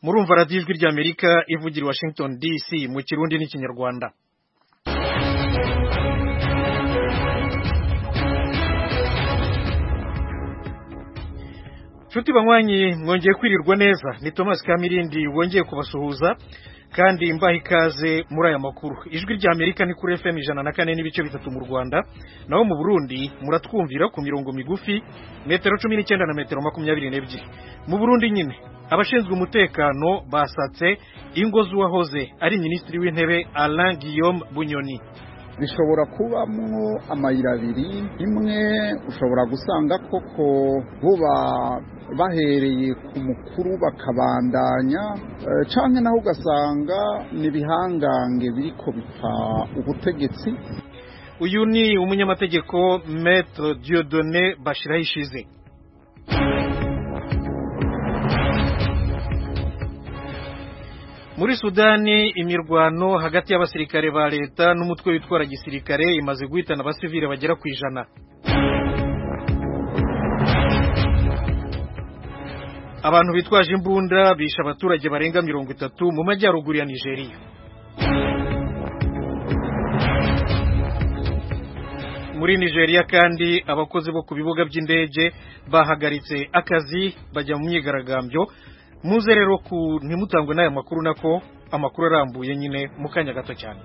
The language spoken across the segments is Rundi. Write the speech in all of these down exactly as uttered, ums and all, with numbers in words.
murumva radiyo ijwi ry'Amerika ivugira Washington D C mu Kirundi n'Ikinyarwanda. Nshuti banywanyi mwongeye kwirirwa neza, ni Thomas Kamirindi wongeye kubasuhuza kandi mbaha ikaze muri aya makuru. Ijwi ry'Amerika ni kuri F M ijana na kane n'ibice bitatu mu Rwanda, naho mu Burundi muratwumvira ku mirongo migufi metero cumi n'icyenda na metero makumyabiri n'ebyiri. Mu Burundi nyine abashinzwe umutekano basatse ingo z'uwahoze ari minisitiri w'intebe Alain Guillaume Bunyoni. Bishobora kubamwo amayira abiri, imwe ushobora gusanga koko buba bahereye ku mukuru bakabandanya, e, canke naho ugasanga nibihangange biriko bipfa ubutegetsi. Uyu ni umunyamategeko Maître Dieudonné Bashirahishize. Muri Sudani imirwano hagati y'abasirikare ba leta n'umutwe witwara gisirikare imaze guhitana abasivile bagera ku ijana. Abantu bitwaje imbunda bisha abaturage barenga mirongo itatu mu majyaruguru ya Nigeria. Muri Nigeria kandi abakozi bo ku bibuga by'indege bahagaritse akazi bajya mu myigaragambyo. Muze rero ku ntimutangwe n'aya makuru nako amakuru arambuye nyine mu kanya gato cyane.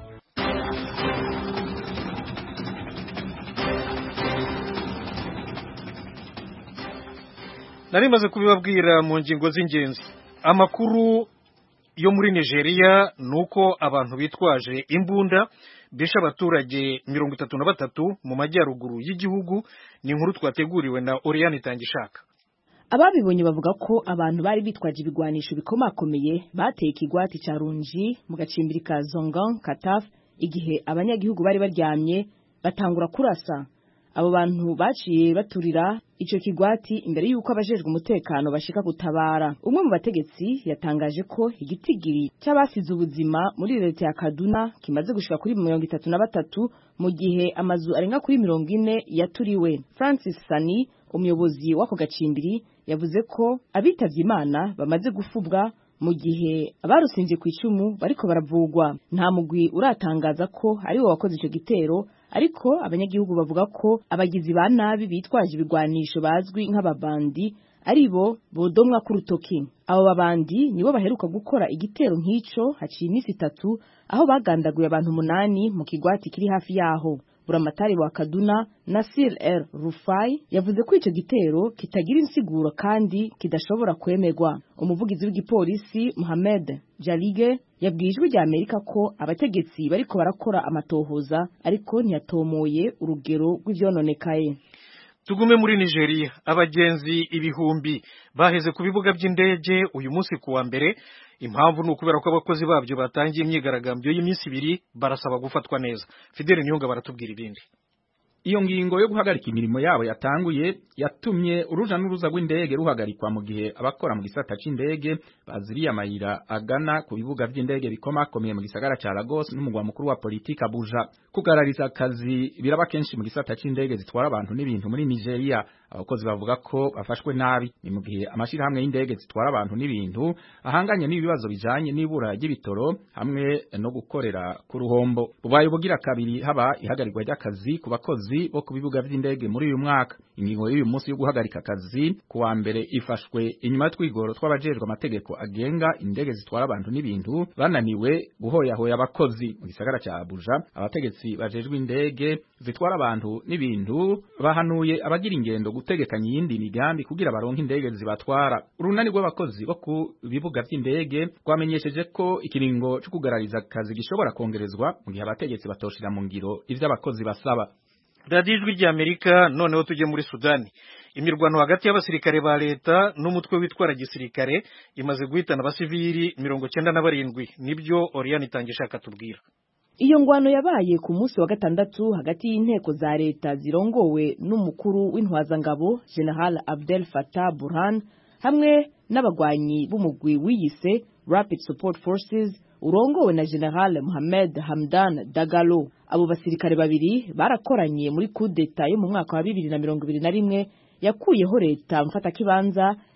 Nari maze kubibabwira mu ngingo z'ingenzi. Amakuru yo muri Nigeria nuko abantu bitwaje imbunda bisha abaturage mirongo itatu na batatu mu majyaruguru y'igihugu. Ni inkuru twateguriwe na Oriane Tangishaka. Ababibonye bavuga ko abantu bari bitwaje ibigwanisho bikomakomeye bateye ikigwati ca Runji mu gacimbiri ka Zongan Kataf igihe abanyagihugu bari baryamye batangura kurasa. Abo bantu baciye baturira ico kigwati imbere yuko abajejwe umutekano bashika gutabara. Umwe mu bategetsi yatangaje ko igitigiri cy'abasize ubuzima muri leta ya Kaduna kimaze gushika kuri mirongo itatu na batatu mu gihe amazu arenga kuri mirongo ine yaturiwe. Francis Sani, umuyobozi w'ako gacimbiri, yavuze ko abitavye Imana bamaze gufubwa mu gihe abarusinze ku icumu bariko baravugwa. Nta mugwi uratangaza ko ari wo wakoze ico gitero, ariko abanyagihugu bavuga ko abagizi ba nabi bitwaje ibigwanisho bazwi nk'ababandi aribo bodomwa ku rutoki. Abo babandi nibo baheruka gukora igitero nk'ico haciye imisi itatu aho bagandaguye abantu umunani mu kigwati kiri hafi yaho. Buramatari wa Kaduna Nasir El Rufai yavuze ko ico gitero kitagira insiguro kandi kidashobora kwemerwa. Umuvugizi w'igipolisi Mohamed Jalige yabwiye ijwi rya Amerika ko abategetsi bariko barakora amatohoza ariko ntiyatomoye urugero rw'ivyononekaye. Tugume muri Nigeria, abagenzi ibihumbi baheze ku bibuga by'indege uyu munsi kuwa mbere. Impamvu ni ukubera ko abakozi babyo batangiye imyigaragambyo y'iminsi ibiri barasaba gufatwa neza. Fidele Niyonga baratubwira ibindi. Iyo ngingo yo guhagarika imirimo yabo yatanguye yatumye uruja n'uruza rw'indege ruhagarikwa mu gihe abakora mu gisata c'indege baziriye amayira agana ku bibuga by'indege bikomakomeye mu gisagara ca Lagos n'umugwa mukuru wa politika Abuja. Kugarariza akazi biraba kenshi mu gisata c'indege zitwara abantu n'ibintu muri Nigeria. Abakozi bavuga ko bafashwe nabi ni mu gihe amashirahamwe y'indege zitwara abantu n'ibintu ahanganye n'ibibazo bijanye n'ibura ry'ibitoro hamwe no gukorera ku ruhombo. Ubaye bugira kabiri haba ihagarikwa ry'akazi ku bakozi bo ku bibuga by'indege muri uyu mwaka. Ingingo y'uyu munsi yo guhagarika akazi kuwa mbere ifashwe inyuma twigoro tw'abajejwe amategeko agenga indege zitwara abantu n'ibintu bananiwe guhoyahoya abakozi. Mu gisagara ca Abuja abategetsi bajejwe indege zitwara abantu n'ibintu bahanuye abagira ingendo gutegekanya iyindi migambi kugira baronke indege zibatwara. Urunani rw'abakozi bo ku bibuga by'indege rwamenyesheje ko ikiringo cyo kugarariza akazi gishobora kongerezwa mu gihe abategetsi batoshira mu ngiro ivyo abakozi basaba. Radiyo ijwi ry'Amerika. Noneho tujye muri Sudani. Imirwano hagati y'abasirikare ba leta n'umutwe witwara gisirikare imaze guhitana abasivili mirongo cyenda na barindwi. Nibyo Oriane Tangishaka tubwira. Iyo ngwano yabaye ku munsi wa gatandatu hagati y'inteko za leta zirongowe n'umukuru w'intwazangabo General Abdel Fattah Burhan hamwe n'abagwanyi b'umugwi wiyise Rapid Support Forces urongowe na General Mohamed Hamdan Dagalo. Abo basirikare babiri barakoranye muri coup d'etat yo mu mwaka wa bibiri na mirongo ibiri na rimwe yakuyeho leta mfata kibanza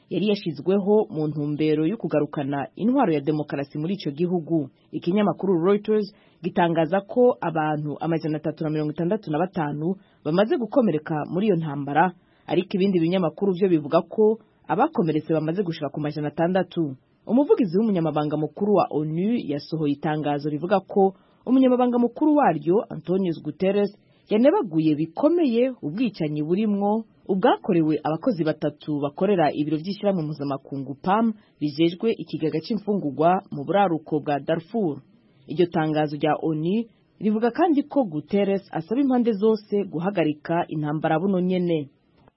yari yashizweho mu ntumbero yo kugarukana intwaro ya demokarasi muri ico gihugu. Ikinyamakuru Reuters gitangaza ko abantu amajana atatu na mirongo itandatu na batanu bamaze gukomereka muri iyo ntambara, ariko ibindi binyamakuru byo bivuga ko abakomeretse bamaze gushika ku majana atandatu. Umuvugizi w'umunyamabanga mukuru wa ONU yasohoye itangazo rivuga ko umunyamabanga mukuru waryo Antonio Guterres yanebaguye bikomeye ubwicanyi burimwo ubwakorewe abakozi batatu bakorera ibiro by'ishyirahamwe mpuzamakungu P A M bijejwe ikigega c'imfungurwa mu buraruko bwa Darfur. Iryo tangazo rya ONU rivuga kandi ko Guterres asaba impande zose guhagarika intambara buno nyene.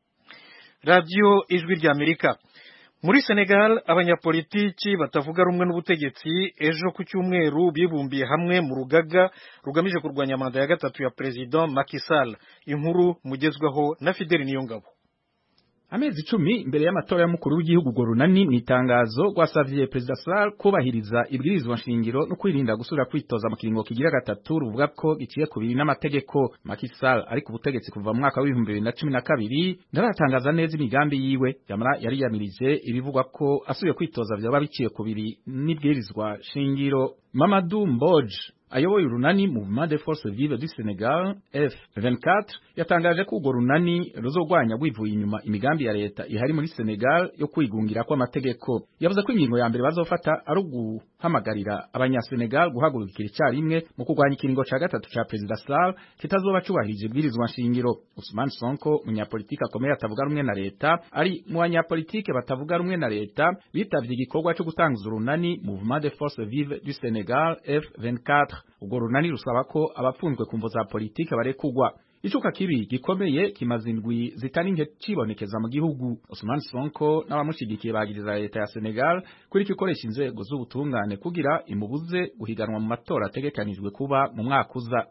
Radio Ijwi rya Amerika. Muri Senegal abanyapolitiki batavuga rumwe n'ubutegetsi ejo ku cyumweru bibumbiye hamwe mu rugaga rugamije kurwanya manda ya gatatu ya President Macky Sall. Inkuru mugezweho na Fidel Niyongabo. Amezi icumi imbere y'amatora y'umukuru w'igihugu Gorunani mu itangazo rwasavye President Sall kubahiriza ibwirizwa nshingiro no kwirinda gusubira kwitoza mu kiringo kigira gatatu ruvuga ko giciye kubiri n'amategeko. Macky Sall ari ku butegetsi kuva mu mwaka w'ibihumbi bibiri na cumi na kabiri ntaratangaza neza imigambi yiwe, yamara yari yamirije ibivugwa ko asubiye kwitoza vyoba biciye kubiri n'ibwirizwa shingiro. Mamadou Mbodj ayoboye urunani Mouvement des Forces Vives du Sénégal F vingt-quatre yatangaje ko urwo runani ruzogwanya gwivuye inyuma imigambi ya leta ihari muri Senegal yo kwigungira kwa amategeko. Yavuze ko ingingo ya mbere bazofata ari uguhamagarira abanyasenegal guhagurukira icyarimwe mu kurwanya ikiringo ca gatatu ca President Sall kitazoba cubahirije ibwirizwa nshingiro. Ousmane Sonko, umunyapolitiki akomeye atavuga rumwe na leta, ari mu banyapolitike batavuga rumwe na leta bitavye igikorwa cyo gutanguza urunani Mouvement des Forces Vives du Sénégal F vingt-quatre. Urwo runani rusaba ko abapfunzwe kumvo za politike barekugwa. Icuka kibi gikomeye kimaze indwi zitari nke cibonekeza mu gihugu. Ousmane Sonko n'abamushigikiye bagiriza leta ya Senegal kuri kikoresha inzego z'ubutungane kugira imubuze guhiganwa mu matora ategekanijwe kuba mu mwaka uza.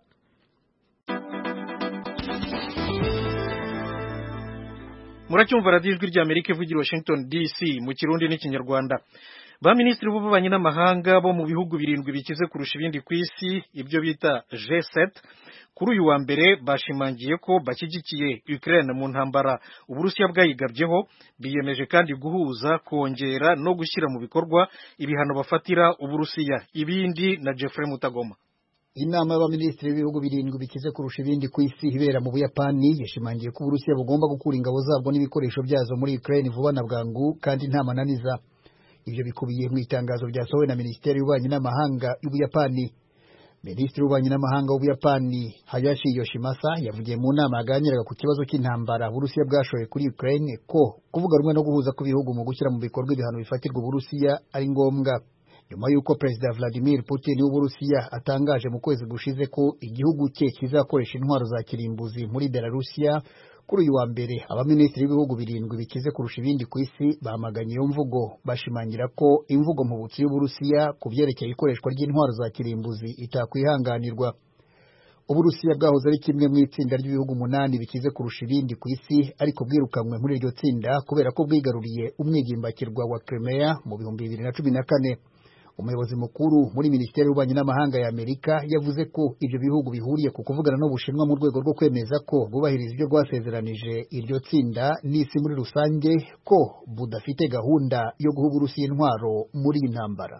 Muracyumva Radio Ijwi rya Amerika ivugira Washington D C mu Kirundi n'Ikinyarwanda. Ba ministri b'ububanyi n'amahanga bo mu bihugu birindwi bikize kurusha ibindi ku isi, ibyo bita G sept, kuri uyu wa mbere bashimangiye ko bashyigikiye Ukraine mu ntambara Uburusiya bwayigabyeho, biyemeje kandi guhuza, kongera no gushyira mu bikorwa ibihano bafatira Uburusiya. Ibindi na Jeffrey Mutagoma. Inama y'abaminisitiri b'ibihugu birindwi bikize kurusha ibindi ku isi ibera mu Buyapani yashimangiye ko Uburusiya bugomba gukura ingabo zabwo n'ibikoresho byazo muri Ukraine vuba na bwangu kandi nta mananiza. Ibyo bikubiye mu itangazo ryasohowe na Minisiteri y'Ububanyi n'Amahanga y'Ubuyapani. Minisitiri w'Ububanyi n'Amahanga w'Ubuyapani Hayashi Yoshimasa yavugiye mu nama yaganiraga ku kibazo cy'intambara Uburusiya bwashoye kuri Ukraine ko kuvuga rumwe no guhuza kw'ibihugu mu gushyira mu bikorwa ibihano bifatirwa Uburusiya ari ngombwa. Nyuma y'uko Perezida Vladimir Putin w'Uburusiya atangaje mu kwezi gushize ko igihugu cye kizakoresha intwaro za kirimbuzi muri Belarusiya, kuri uyu wa mbere abaminisitiri b'ibihugu birindwi bikize kurusha ibindi ku isi bamaganye iyo mvugo, bashimangira ko imvugo mpubutsi y'Uburusiya ku byerekeye ikoreshwa ry'intwaro za kirimbuzi itakwihanganirwa. Uburusiya bwahoze ari kimwe mu itsinda ry'ibihugu umunani bikize kurusha ibindi ku isi, ariko bwirukanwe muri iryo tsinda kubera ko bwigaruriye umwigimbakirwa wa Crimea mu bihumbi bibiri na cumi na kane. Umuyobozi mukuru muri Minisiteri y'Ububanyi n'Amahanga ya Amerika yavuze ko ibyo bihugu bihuriye ku kuvugana n'Ubushinwa mu rwego rwo kwemeza ko bubahiriza ibyo rwasezeranije iryo tsinda n'isi muri rusange, ko budafite gahunda yo guha Uburusiya intwaro muri iyi ntambara.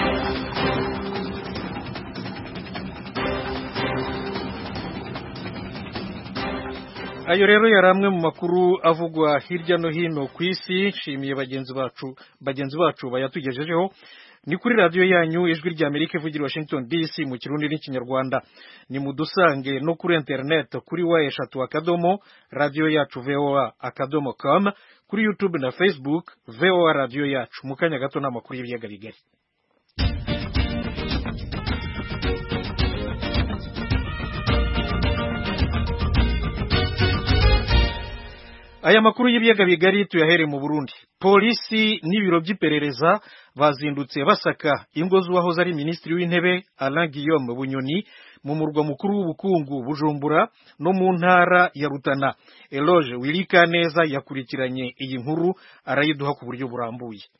Ayo rero yari amwe mu makuru avugwa hirya no hino ku isi. Nshimiye bagenzi bacu bagenzi bacu bayatugejejeho. Ni kuri radio yanyu Ijwi rya Amerika ivugira Washington D C mu Kirundi n'Ikinyarwanda. Ni mudusange no kuri internet kuri wa eshatu akadomo radio yacu V O A akadomo com, kuri YouTube na Facebook V O A radio yacu. Mu kanya gato n'amakuru y'ibiyaga bigari. Aya makuru y'ibiyaga bigari tuyahere mu Burundi. Polisi n'ibiro by'iperereza bazindutse basaka ingo z'uwahoze ari Minisitiri w'Intebe Alain Guillaume Bunyoni mu murwa mukuru w'ubukungu Bujumbura no mu ntara ya Rutana. Eloge Wilikaneza yakurikiranye iyi nkuru arayiduha ku buryo burambuye.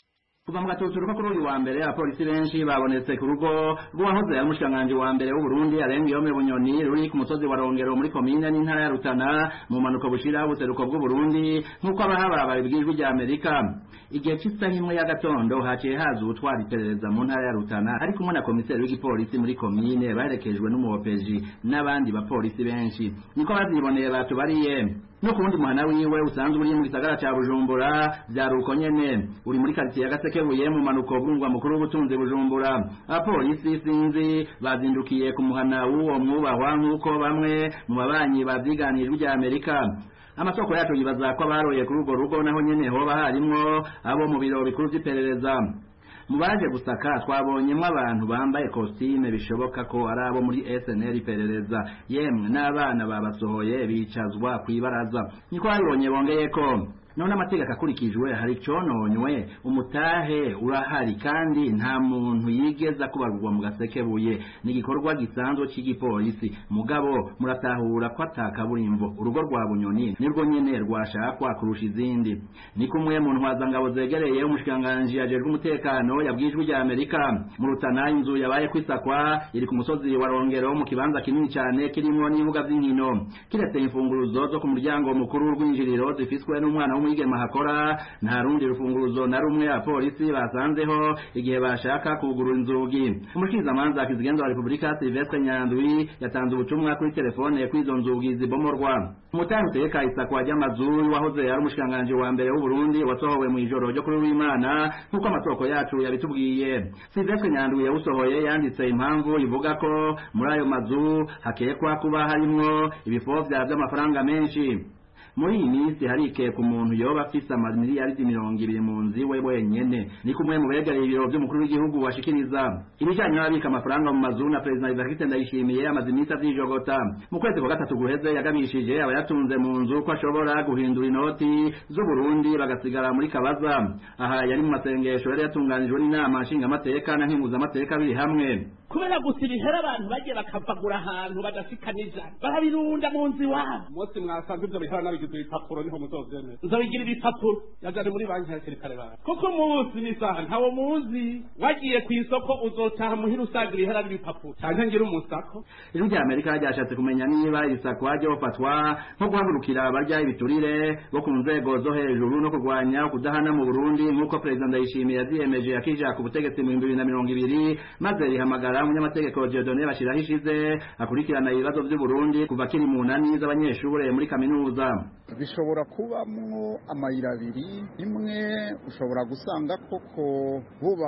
kuva mu gatuturuka kuri uyu wa mbere abapolisi benshi babonetse ku rugo rw'uwahoze ari umushikiranganji wa mbere w'u Burundi Arengiyome Bunyoni ruri ku musozi wa Rongero muri komine n'intara ya Rutana mu manuko bushira ubuseruko bw'u Burundi nk'uko abahaba babibwirijwe rya Amerika. Igihe cy'isaha imwe ya gatondo haciye haza ubutwara iperereza mu ntara ya Rutana ari kumwe na komiseri w'igipolisi muri komine baherekejwe n'umuopeji n'abandi bapolisi benshi niko baziboneye batubariye. No kundi muhana wiwe usanzwe uri mu gisagara ca Bujumbura vyaruko nyene uri muri quartier ya Gasekebuye mu manuko bw'umugwa mukuru w'ubutunzi Bujumbura. Apolisi sinzi bazindukiye ku muhana w'uwo mwubahwa nk'uko bamwe mu babanyi bavyiganijwe rya Amerika. Amasoko yacu yibaza ko baroye kuri urwo rugo naho nyene hoba harimwo abo mu biro bikuru vy'iperereza. Mu baje gusaka twabonyemwo abantu bambaye costume bishoboka ko ari abo muri S N L iperereza yemwe n'abana babasohoye bicazwa kwibaraza niko babonye bongeye ko none amategeko akurikijwe hari cononywe umutahe urahari kandi nta muntu yigeza kubarwa mu Gasekebuye ni igikorwa gisanzwe cy'igipolisi mugabo muratahura ko atakaburimbo urugo rwa Bunyoni nirwo nyene rwashakwa kurusha izindi ni kumwe mu ntwaza ngabo zegereye umushikanganje ajejwe umutekano yabwijwe rya Amerika mu Rutana inzu yabaye kwisakwa iri ku musozi wa Rongero mu kibanza kinini cyane kirimo n'ibuga by'inkino kiretse imfunguruzo zo ku muryango mukuru w'injiriro zifiswe n'umwana w'umwigema hakora nta rundi rufunguruzo na rumwe apolisi basanzeho igihe bashaka kugurura inzugi. Umushikizamanza akizigenza wa Republika Sylvestre Nyandwi yatanze ubutumwa kuri telefone kw'izo nzugi zibomorwa. Umutanga uteka isakwa ry'amazu wahoze ari umushikanganje wa mbere w'u Burundi wasohowe mu ijoro ryo kuri w'Imana nkuko amasoko yacu yabitubwiye. Sylvestre Nyandwi yawusohoye yanditse impamvu ivuga ko muri ayo mazu hakekwa kuba harimwo ibifovya by'amafaranga menshi. Muri iyi minsi harike ku muntu yoba afise amamiliyaridi mirongo ibiri mu nzi we wenyene ni kumwe mu begereye ibiro by'umukuru w'igihugu washikiriza ibijanye n'ababika amafaranga mu mazu na President Evariste Ndayishimiye amaze iminsi avyijogota. Mu kwezi kwa gatatu guheze yagabishije abayatunze mu nzu ko ashobora guhindura inoti z'u Burundi bagasigara muri kabaza. Aha yari mu masengesho yari yatunganijwe n'inama nshingamateka na nkenguzamateka biri hamwe kubera gusirihera abantu bagiye bakavagura ahantu badashikaniza barabirunda mu nzi wabo mose mwasanze ibyo bihara nabigize ibipapuro niho muzovyemera nzobigira ibipapuro yajane muri banki ya serikale bara kuko muzi n'isaha ntawo muzi wagiye ku isoko uzotaha muhira usagira ihera n'ibipapuro cyane ngira umusako. Ijwi rya Amerika ryashatse kumenya niba isakwa ryo fatwa nko guhagurukira abarya ibiturire bo ku nzego zo hejuru no kurwanya kudahana mu Burundi nk'uko President Ndayishimiye yaziyemeje yakija ku butegetsi mu bihumbi bibiri na mirongo ibiri maze rihamagara umunyamategeko Dieudonné Bashiraho ishize akurikirana ibibazo by'u Burundi kuva kiri mu nani z'abanyeshure muri kaminuza. Bishobora kubamwo amayira abiri imwe ushobora gusanga koko buba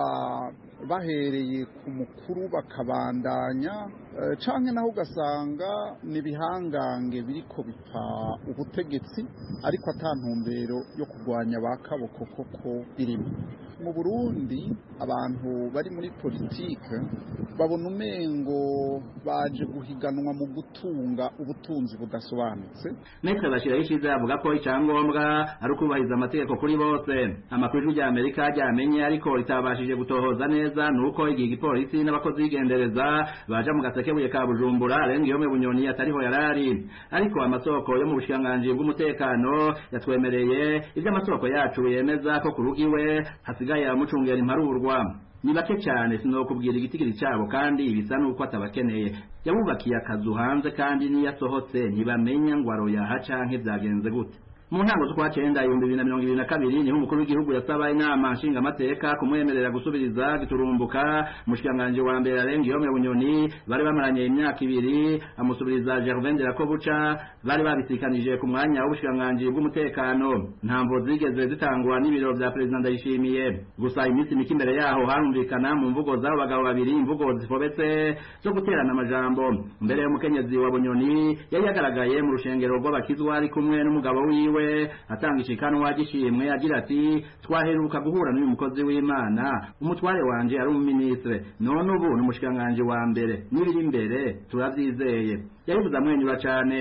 bahereye ku mukuru bakabandanya e, canke naho ugasanga nibihangange biriko bipfa ubutegetsi ariko atantumbero yo kurwanya bakaboko koko birimo. Mu Burundi abantu bari muri politike babona umengo baje guhiganwa mu gutunga ubutunzi budasobanutse. Maître Bashiraho ishize avuga ko icyangombwa ari ukubahiriza amategeko kuri bose. Amakuru ya Amerika ryamenye ariko ritabashije gutohoza neza nuko igihe igipolisi n'abakozi bigendereza baje mu Gasekebuye ka Bujumbura Arengiyome Bunyoni atariho yarari. Ariko amasoko yo mu bushikanganje bw'umutekano yatwemereye ibyo amasoko yacu yemeza ko kurugiwe hasigaye amucungera imparurwa. Ni bake cyane sinokubwira igitigiri cyabo kandi bisa nuko atabakeneye. Yabubakiye akazu hanze kandi niyasohotse ntibamenya ngo aroyaha canke byagenze gute. Mu ntango z'ukwa cenda ibihumbi bibiri na mirongo ibiri na kabiri niho umukuru w'igihugu yasaba inama nshingamateka kumwemerera gusubiriza giturumbuka umushikanganje wa mbere Arengiyome Bunyoni bari bamaranye imyaka ibiri amusubiriza Gervain Delakobuca bari babisikanije ku mwanya w'ubushikanganje bw'umutekano. Ntamvo zigeze zitangwa n'ibiro vya President Ndayishimiye gusa iminsi mike imbere yaho harumvikana mu mvugo z'abo bagabo babiri imvugo zifobetse zo guterana amajambo. Mbere y'umukenyezi wa Bunyoni yari yagaragaye mu rushengero rw'abakizwa ari kumwe n'umugabo wiwe atanga ishikanwa gishimwe agira ati twaheruka guhura n'uyu mukozi w'Imana umutware wanje ari umuministre none ubu n'umushikanganje wa mbere n'ibiri imbere turavyizeye. Yabivuze amwenyura cyane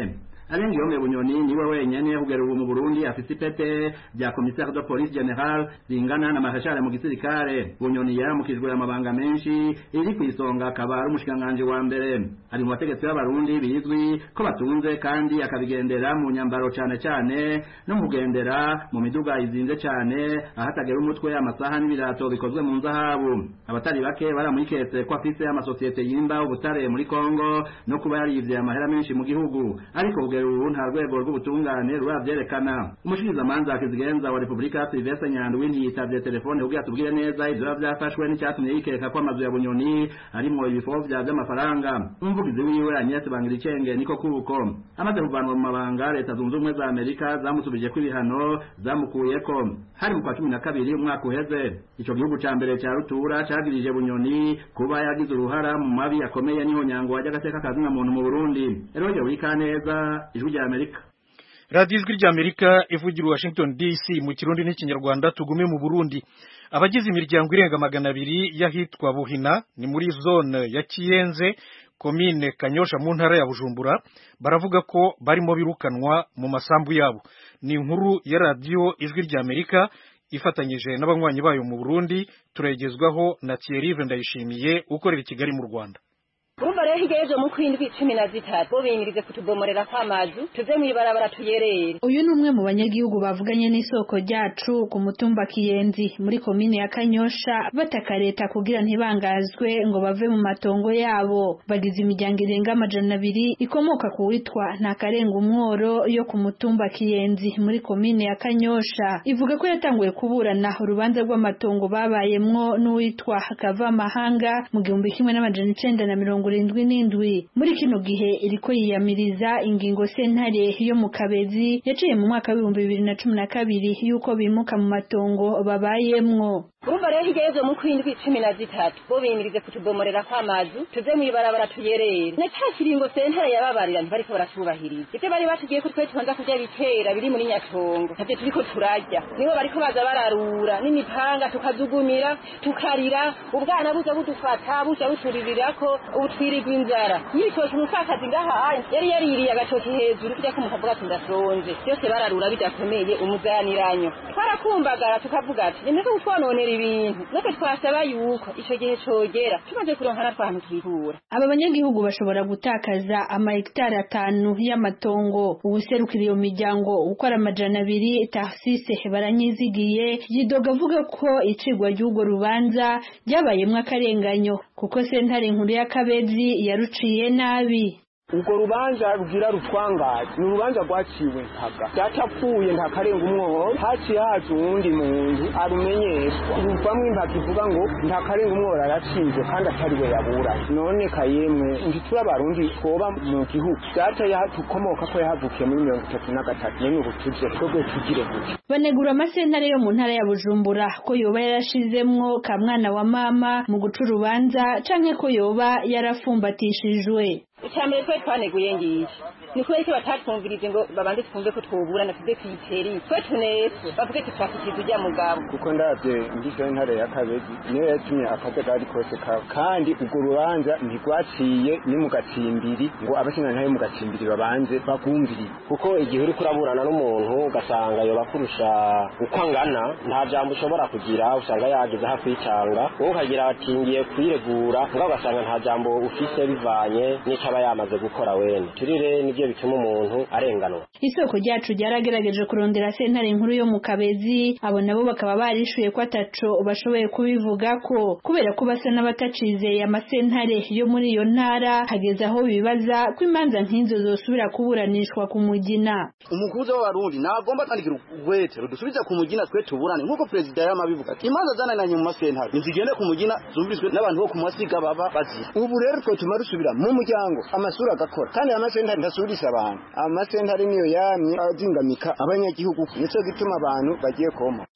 arenga iyo Bunyoni niwe wenyene kugera ubu mu Burundi afite ipete rya commissaire de police general ringana na mahashara mu gisirikare. Bunyoni yaramukijwe amabanga menshi iri kwisonga akaba ari umushikanganje wa mbere, ari mu bategetsi b'abarundi bizwi ko batunze kandi akabigendera mu nyambaro cyane cyane no mugendera mu miduga izinze cyane ahatagera umutwe amasaha n'ibirato bikozwe mu nzahabu. Abatari bake baramwiketse ko afise amasosiyete yimba ubutare muri Kongo no kuba yarivye amahera menshi mu gihugu, ariko kugera ubu nta rwego rw'ubutungane ruravyerekana. Umushikiriza manza akizigenza wa Republika Sylvestre Nyandwi ntiyitavye telefone kugira tubwire neza ivyo byafashwe n'icyatumye yikeka ko amazu ya Bunyoni arimo ibifovya by'amafaranga. Umuvugizi wiwe Agnes Bangiricenge niko kuko amaze kuvanwa mu mabanga leta zunze ubumwe za Amerika zamusubije ko ibihano zamukuyeko hari mu kwa cumi na kabiri umwaka uheze. Ico gihugu ca mbere ca rutura cagirije Bunyoni kuba yagize uruhara mu mabi yakomeye niho nyango wajya gateka kazi na muntu mu Burundi. Eroje wikaneza ijwi rya Amerika. Radio Ijwi rya Amerika ivugira Washington D C mu Kirundi n'Ikinyarwanda. Tugume mu Burundi. Abagize imiryango irenga magana abiri yahitwa Buhina ni muri zone ya Kiyenze komine Kanyosha mu ntara ya Bujumbura baravuga ko barimo birukanwa mu masambu yabo. Ni inkuru ya Radio Ijwi rya Amerika ifatanyije n'abanywanyi bayo mu Burundi, turayigezwaho na Thierry Vendayishimiye ukorera i Kigali mu Rwanda. Urumva rero higejeje mu kwindwi cumi na zitatu bo bimirize kutubomorera kw'amazu tuze mwibarabara tuyerere. Uyu ni umwe mu banyagihugu bavuganye n'isoko ryacu ku mutumba Kiyenzi muri komine ya Kanyosha bataka leta kugira ntibangazwe ngo bave mu matongo yabo. Bagize imiryango irenga amajana abiri ikomoka ku witwa Ntakarenga Umworo yo ku mutumba Kiyenzi muri komine ya Kanyosha, ivuga ko yatanguye kuburana urubanza rw'amatongo babayemwo n'uwitwa Kavamahanga mu gihumbi kimwe n'amajana icenda na mirongo irindwi n'indwi. Muri kino gihe iriko yiyamiriza ingingo sentare yo mu Kabezi yaciye mu mwaka w'ibihumbi bibiri na cumi na kabiri yuko bimuka mu matongo babayemwo. Urumva rero higejeje mu kwindwi cumi na zitatu bo bimirize kutubomorera kw'amazu tuze mwibarabara tuyerere. Ne cya kiringo sentare yababarira ntibariko baratubahiriza. Ivyo bari batugiye ko twe tubanza kurya bitera biri muri Nyatongo navyo turiko turajya, nibo bariko baza bararura n'imipanga tukazugumira tukarira, ubwana buza budufata buja buturirako ubutwirirwa inzara. Yitoshe umupfakazi ngaha yari yaririye agatoki hejuru kujya kumukavuga ati ndasonze, byose bararura bidakomeye umuganiranyo. Twarakumbagara tukavuga ati nimeze gutwononera ibintu nako twasaba yuko ico gihe cogera tumaze kuronkana twantu twihura. Aba banyagihugu bashobora gutakaza ama hectare atanu y'amatongo. Ubuserukira iyo miryango ukora amajana abiri Tarsise Baranyizigiye yidoga avuga ko icigwa ry'ugo rubanza ryabayemwe akarenganyo kuko sentare nkuru ya Kabezi yaruciye nabi. Ugo rubanza rugira rutwangaje ni urubanza rwaciwe ntaga cyatapfuye Ntakarenga Umworo haciye haje uwundi muntu arumenyeshwa ruvamwe ntakivuga ngo Ntakarenga Umworo aracinze kandi atari we yabura. None kayemwe nditura abarundi twoba mu gihugu cyataye hatukomoka ko yahavukiye muri mirongo itatu na gatatu none ubu tuje twebwe tugire gute. Banegura amasentare yo mu ntara ya Bujumbura ko yoba yarashizemwo ka mwana wa mama mu guca urubanza canke ko yoba yarafumbatishijwe. Icyambere twe twaneguye ngiye ni kubera ko batatwumvirije ngo babanze twumve ko twuburana tuze kwiteri twe tunese bavuge ko twakikiza ujya mugabo kuko ndavye ngisho ntare ya Kabezi niyo yatumye akajagari kose ka kandi ubwo rubanza ntigwaciye ni mu gatsimbiri ngo abashina ntaye mu gatsimbiri babanze bagumviri kuko igihe uri kuraburana n'umuntu ugasanga yo bakurusha uko angana nta jambo ushobora kugira usanga yageze hafi y'icanga wowe ukagira atingiye kwiregura ngo ugasanga nta jambo ufise bivanye n'icaba yamaze gukora wene turire nivyo bituma umuntu arenganwa. Isoko ryacu ryaragerageje kurondera sentare nkuru yo mu Kabezi, abo nabo bakaba barishuye ko ataco bashoboye kubivuga ko kubera ko basa n'abatacizeye amasentare yo muri iyo ntara hageze aho bibaza ko imanza nk'izo zosubira kuburanishwa ku mugina. Umukuza w'abarundi nagomba kwandikira urwete rudusubiza ku mugina twe tuburane nkuko president yamabivuga ati imanza zanananye mu masentare nizigende ku mugina zumviswe n'abantu bo ku masiga baba bazira. Ubu rero twe tumarusubira mu muryango amasura agakora kandi amasentare ndasubirisha abantu amasentare niyo yamye azingamika abanyagihugu nico gituma abantu bagiye koma.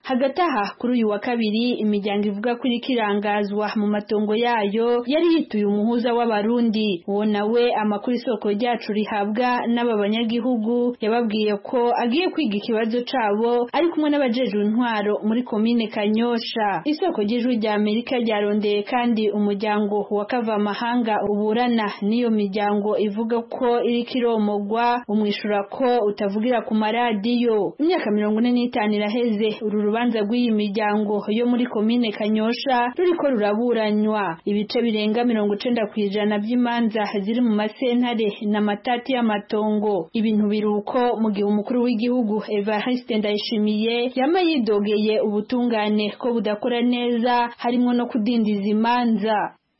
hagati aha kuri uyu wa kabiri imiryango ivuga ko iriko irangazwa mu matongo yayo yari yituye umuhuza w'abarundi. uwo nawe amakuru isoko ryacu rihabwa n'aba banyagihugu yababwiye ko agiye kwiga ikibazo cabo ari kumwe n'abajejwe intwaro muri komine Kanyosha. Isoko ry'ijwi rya Amerika ryarondeye kandi umuryango wa kavamahanga uburana n'iyo miryango ivuga ko iriko iromogwa, umwishura ko utavugira ku maradiyo. Imyaka mirongo ine n'itanu iraheze uru rubanza rw'iyi miryango yo muri komine Kanyosha ruriko ruraburanywa. Ibice birenga mirongo icenda kw'ijana by'imanza ziri mu masentare n'amatati y'amatongo. Ibintu biruko mu gihe umukuru w'igihugu Evariste Ndayishimiye yama yidogeye ubutungane ko budakora neza, harimo no kudindiza imanza.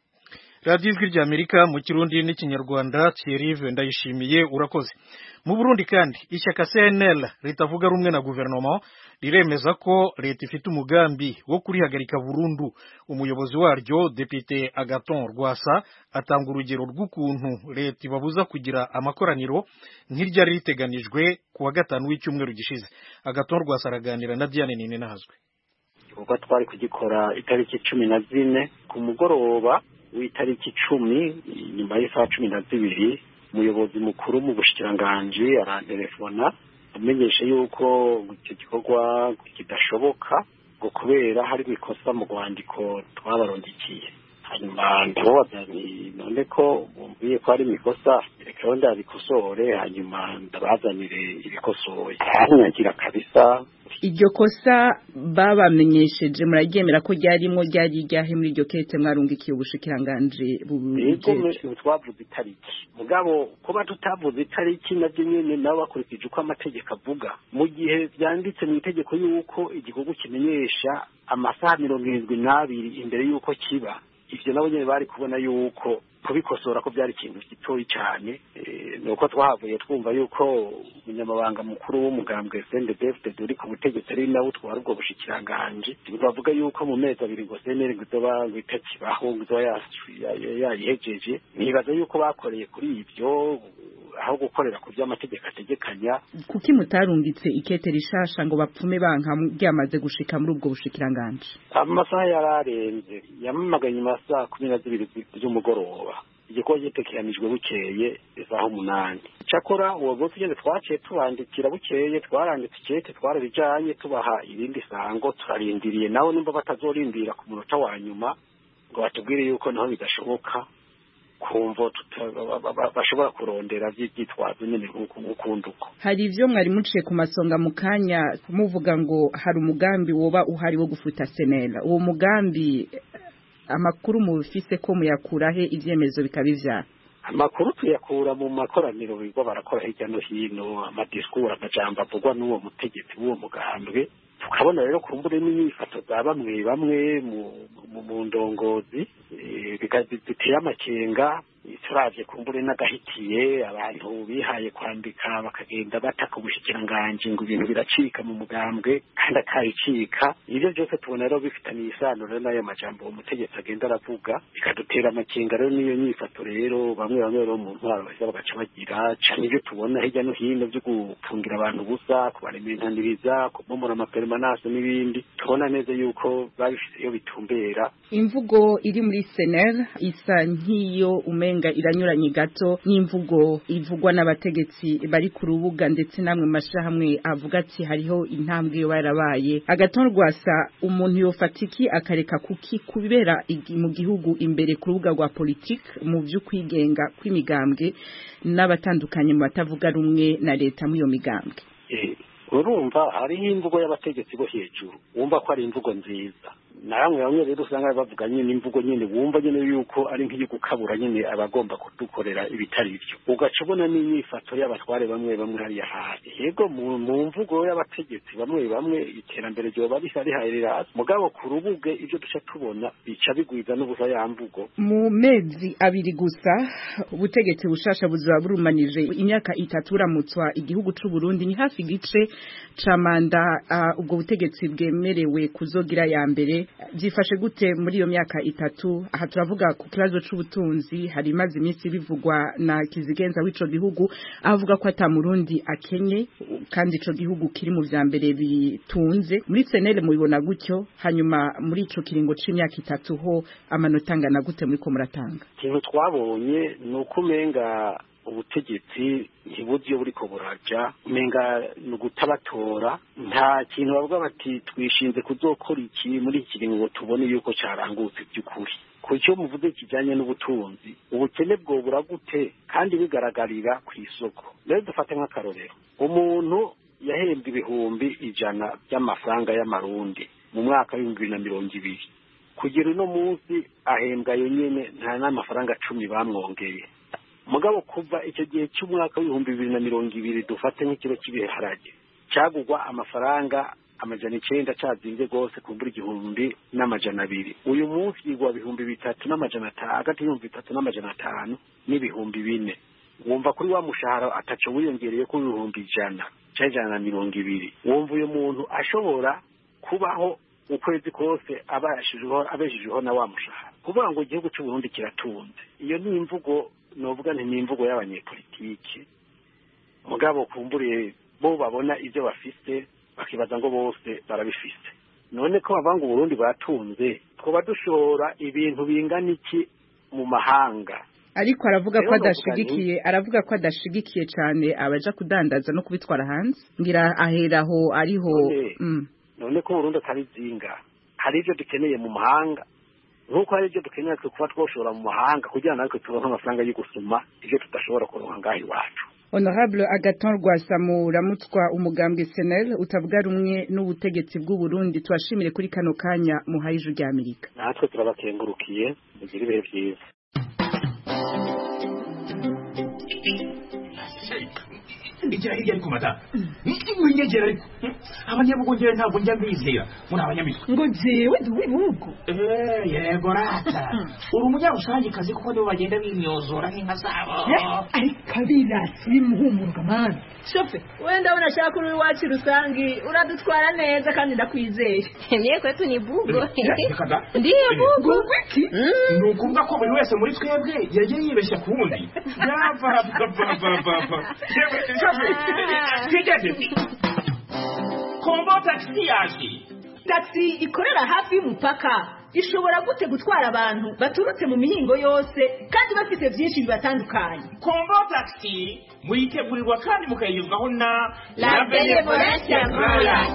Radio Ijwi rya Amerika mu Kirundi n'Ikinyarwanda. Thierry Ndayishimiye urakoze. Mu Burundi kandi ishyaka C N L ritavuga rumwe na guverinoma riremeza ko leta ifite umugambi wo kurihagarika burundu. Umuyobozi waryo Depite Agathon Rwasa atanga urugero rw'ukuntu leta ibabuza kugira amakoraniro nk'iryari riteganijwe ku wa gatanu w'icyumweru gishize. Agathon Rwasa araganira na Diane Ninenahazwe. Ubwo twari kugikora itariki cumi na zine ku mugoroba w'itariki cumi nyuma y'isaha cumi na zibiri umuyobozi mukuru mu bushikiranganji arantelefona amenyesha yuko icyo gikorwa kidashoboka ngo kubera hari ikosa mu rwandiko twabarondikiye. hanyuma ndababaza nti none ko bumviye ko ari imikosa reka ndabikosore hanyuma ndabazanire ibikosoye. Aranyagira kabisa. Iryo kosa babamenyesheje muraryemera ko ryarimo ryari ryahe muri iryo kete mwarungikiye ubushikiranganje bujeje? Twavuze itariki mugabo kuba tutavuze itariki navyo nyene nabo bakurikije uko amategeko avuga mu gihe byanditse mu itegeko yuko igikorwa kimenyesha amasaha mirongo irindwi n'abiri imbere yuko kiba. Ivyo nabo nyene bari kubona yuko kubikosora ko byari ikintu gitoyi cyane. Nuko twahavuye twumva yuko umunyamabanga mukuru w'umugambwe S N D F D uri ku butegetsi ari nawe utwara ubwo bushikiranganje bavuga yuko mu mezi abiri ngo S N L ngozoba ngitakibaho ngozoba yayihejeje. Nibaza yuko bakoreye kuri ivyo aho gukorera ku by'amategeko ategekanya. Kuki mutarungitse ikete rishasha ngo bapfume banka byamaze gushika muri ubwo bushikiranganje? Amasaha yararenze yamamaganye masaha kumi na zibiri z'umugoroba. Igikorwa gitekeranijwe bukeye isaha umunani. Cyakora uwo bose ugeze twaciye tubandikira bukeye twaranditse ikete twararijanye tubaha irindi sango turarindiriye nawe nimba batazorindira ku munota wa nyuma ngo batubwire yuko naho bidashoboka kumva bashobora kurondera byitwazo nyene ukunduko. Hari ivyo mwari muciye ku masonga mu kanya muvuga ngo hari umugambi woba uhari wo gufuta senela. Uwo mugambi amakuru mubifise ko muyakurahe ivyemezo bikabivyara? Amakuru tuyakura mu makoraniro bigo barakora hirya no hino, amadiskuru amajambo avugwa n'uwo mutegetsi w'uwo mugambwe. Tukabona rero kumbure n'inyifato za bamwe bamwe mu ndongozi bikaziteye amakenga. Turavye kumbure n'agahitiye abantu bihaye kwandika bakagenda bataka ubushikiranganje ngo ibintu biracika mu mugambwe kandi akayicika. Ivyo byose tubona rero bifitaniye isano rero n'ayo majambo umutegetsi agenda aravuga bikadutera amakenga rero n'iyo nyifato rero bamwe bamwe rero mu ntwaro bahise bagaca bagira cane. Ivyo tubona hirya no hino byo gufungira abantu busa kubarementaniriza kubomora amapermanence n'ibindi tubona neza yuko babifite iyo bitumbera. Imvugo iri muri S N L isa nk'iyo umenga iranyuranye gato n'imvugo ivugwa n'abategetsi bari ku rubuga ndetse namwe mashahamwe avuga ati hariho intambwe yarabaye. Agathon Rwasa umuntu yofatiki akareka kuki kubera mu gihugu imbere ku rubuga rwa politique mu byo kwigenga kw'imigambwe n'abatandukanye mu batavuga rumwe na leta mu iyo migambwe? Eh urumva hariho imvugo y'abategetsi bo hejuru wumva ko ari imvugo nziza, namwe bamwe rero usanga bavuga nyine imvugo nyine wumva nyine yuko ari nk'iyo gukabura nyine abagomba kudukorera ibitari byo. Ugaca ubona n'inyifato y'abatware bamwe bamwe hariya hasi. Yego mu mvugo y'abategetsi bamwe bamwe iterambere ryo bari rihaherera mugabo ku rubuge ibyo duca tubona bica bigwiza n'ubusa ya mvugo. Mu mezi abiri gusa ubutegetsi bushasha buzaba burumanije imyaka itatu ramutswa igihugu c'u Burundi ni hafi gice ca manda uh, ubwo butegetsi bwemerewe kuzogira ya mbere byifashe gute muri iyo myaka itatu aha turavuga ku kibazo c'ubutunzi hari maze iminsi bivugwa na kizigenza w'ico gihugu avuga ko ata murundi akenye kandi ico gihugu kiri mu vya mbere bitunze muri senere mubibona gutyo hanyuma muri ico kiringo c'imyaka itatu ho amanota angana gute muri ko muratanga ikintu twabonye ni uko umenga ubutegetsi ntibuzi iyo buriko buraja umenga ni ugutabatora nta kintu bavuga bati twishinze kuzokora iki muri iki kiringo tubone yuko carangutse by'ukuri ku cyo muvuze kijanye n'ubutunzi ubukene bwo buragute kandi bigaragarira ku isoko rero dufate nk'akarorero umuntu yahembwe ibihumbi ijana by'amafaranga y'amarundi mu mwaka w'ibihumbi bibiri na mirongo ibiri kugera uno munsi ahembwa yonyene nta n'amafaranga cumi bamwongeye mugabo kuva icyo gihe cy'umwaka w'ibihumbi bibiri na mirongo ibiri dufate nk'ikiro cy'ibiharage cyagugwa amafaranga amajana icenda cazinze gose kumbura igihumbi n'amajana abiri uyu munsi yigwa ibihumbi bitatu n'amajana atanu hagati y'ibihumbi bitatu n'amajana atanu n'ibihumbi bine wumva kuri wa mushahara ataco wiyongereye ku ibihumbi ijana c'ijana na mirongo ibiri wumva uyu muntu ashobora kubaho ukwezi kose abashijeho abeshijeho na wa mushahara kuvuga ngo igihugu cy'u Burundi kiratunze iyo ni imvugo novuga nti ni imvugo y'abanyepolitike mugabo kumbure bo babona ivyo bafise bakibaza ngo bose barabifise none ko bavanga Burundi batunze twoba dushora ibintu bingana iki mu mahanga ariko aravuga ko adashigikiye aravuga ko adashigikiye cyane abaja kudandaza no kubitwara hanze ngira aheraho ariho mm. none ko Burundi atari zinga hari ivyo dukeneye mu mahanga nkuko hari ivyo dukeneye kuba twoshora mu mahanga kugira natwe turonke amafaranga yo gusuma ivyo tudashobora kuronka ngaho iwacu. Honorable Agathon Rwasamu ramutwa umugambwe S N L utavuga rumwe n'ubutegetsi bw'u Burundi twashimire kuri kano kanya muhaye ijuru rya Amerika. Natwe turabakengurukiye mugira ibihe byiza. Igira hirya ariko mata niki mwingegera ariko abanyabugongera ntabwo njya mbizera muri abanyamitwe ngo jewe duwibugo eh yego rata uri umunyarusangi kazi kuko nibo bagenda bimyozora nk'inka zabo ariko kabirasi muhumuruka man shofe wenda unashaka uri wacu rusangi uradutwara neza kandi ndakwizeye niye kwetu ni bugo ndiye bugo wiki nukumva ko buri wese muri twebwe yagiye yibeshya kuwundi yava baba baba Kombo taxi yaje. Taxi ikorera hafi y'umupaka. Ishobora gute gutwara abantu baturutse mu mihingo yose kandi bafite byinshi bibatandukanye. Kombo taxi muyitegurirwa kandi mukayizwaho na La Benevolence Royal.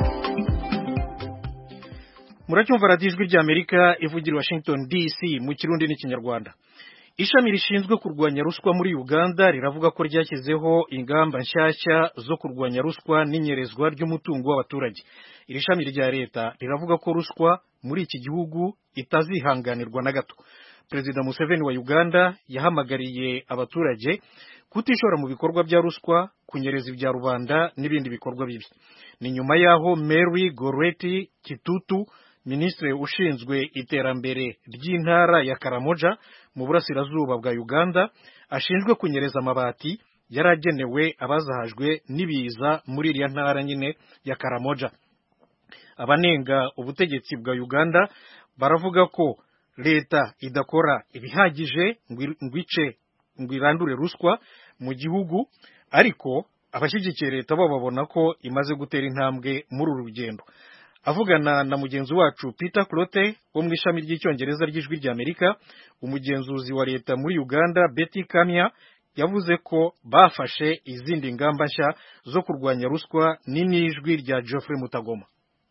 Muracyumva radiyo ijwi rya Amerika ivugira Washington D C mu Kirundi n'Ikinyarwanda. Ishami rishinzwe kurwanya ruswa muri Uganda riravuga ko ryashyizeho ingamba nshyashya zo kurwanya ruswa n'inyerezwa ry'umutungo w'abaturage. Iri shami rya leta riravuga ko ruswa muri iki gihugu itazihanganirwa na gato. Perezida Museveni wa Uganda yahamagariye abaturage kutishora mu bikorwa bya ruswa, kunyereza ibya rubanda n'ibindi bikorwa bibi. Ni nyuma yaho Mary Goreti Kitutu, Minisitiri ushinzwe iterambere ry'intara ya Karamoja mu burasirazuba bwa Uganda, ashinzwe kunyereza amabati yaragenewe abazahajwe n'ibiza muri iriya ntara nyine ya Karamoja. Abanenga ubutegetsi bwa Uganda baravuga ko leta idakora ibihagije ngwice ngwirandure ruswa mu gihugu, ariko abashyigikiye leta bo babona ko imaze gutera intambwe muri uru rugendo. Avugana na mugenzi wacu Peter Clote wo mu ishami ry'icyongereza ry'ijwi rya Amerika, umugenzuzi wa leta muri Uganda Betty Kamya yavuze ko bafashe izindi ngamba nshya zo kurwanya ruswa n'ijwi rya Geoffrey Mutagoma.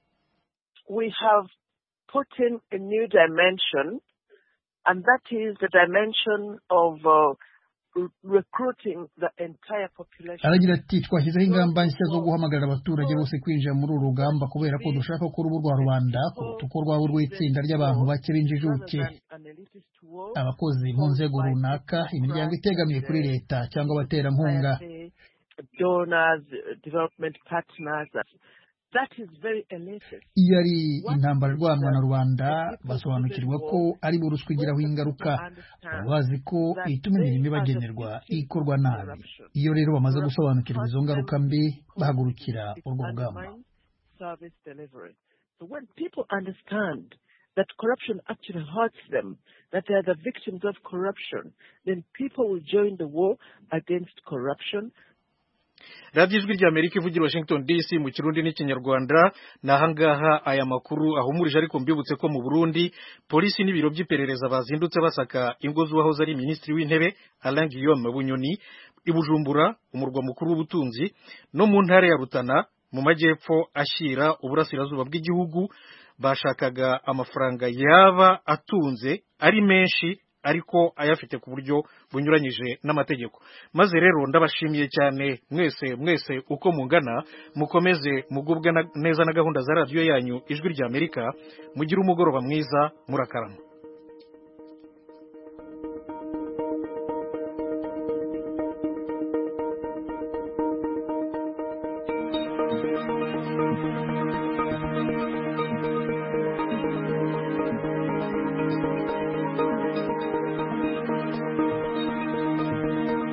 We have put in a new dimension, and that is the dimension of uh, recruiting the entire population. Aragira ati twashyizeho ingamba nshya zo guhamagarira abaturage bose kwinjira muri uru rugamba kubera ko dushaka ko urubu rwa rubanda kuko rwaba urw'itsinda ry'abantu bake b'injijuke, abakozi mu nzego runaka, imiryango itegamiye kuri leta cyangwa abaterankunga, donors, development partners. That is very elated. Iyo ari intambara rwanwa na rubanda basobanukirwa ko ari bo ruswa igiraho ingaruka, bazi ko ituma imirimo ibagenerwa ikorwa nabi. Iyo rero bamaze gusobanukirwa izo ngaruka mbi bahagurukira urwo rugamba. So when people understand that corruption actually hurts them, that they are the victims of corruption, then people will join the war against corruption. radiyo ijwi ry'amerika ivugira Washington D C mu kirundi n'ikinyarwanda nahangaha aya makuru ahumurije ariko mbibutse ko mu Burundi polisi n'ibiro by'iperereza bazindutse basaka ingo z'uwahoze ari minisitiri w'intebe Alain Guillaume Bunyoni i Bujumbura umurwa mukuru w'ubutunzi no mu ntara ya Rutana mu majyepfo ashyira uburasirazuba bw'igihugu bashakaga amafaranga yaba atunze ari menshi ariko ayafite ku buryo bunyuranyije n'amategeko. Maze rero ndabashimiye cyane mwese mwese uko mungana, mukomeze mugubwe neza na gahunda za radio yanyu ijwi ry'Amerika, mugira umugoroba mwiza murakarama.